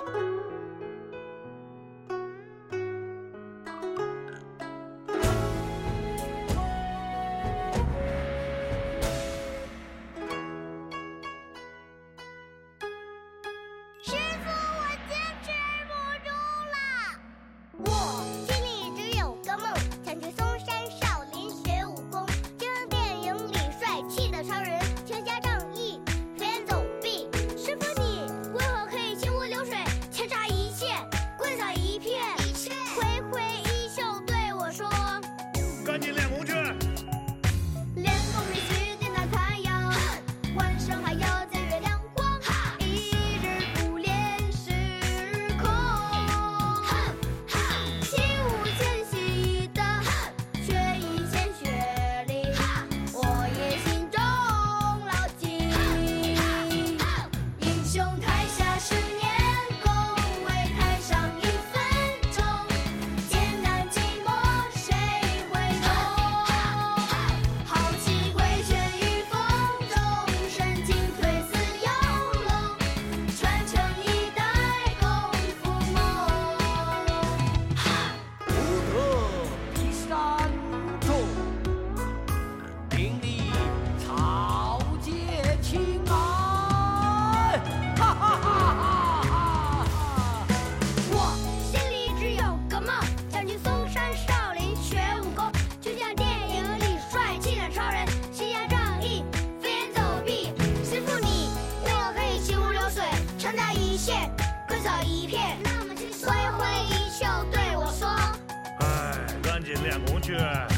赶紧练功去！ 练功必须点那太阳，晚上还要见月亮光，一日不练是空。习武千习的，却一千学历，我也心中牢记。英雄台下10年功，为台上1分钟，艰难寂寞谁会懂？豪气挥拳于风中，神经退似游龙，传承一代功夫梦。 不得比山中，名利草芥情爱。哈哈哈哈哈！ 我心里只有个梦，想去嵩山少林学武功，就像电影里帅气的超人，行侠仗义，飞檐走壁。师傅你为我可以行如流水，长打一线，棍扫一片，挥挥衣袖对我说。 哎，赶紧练功去！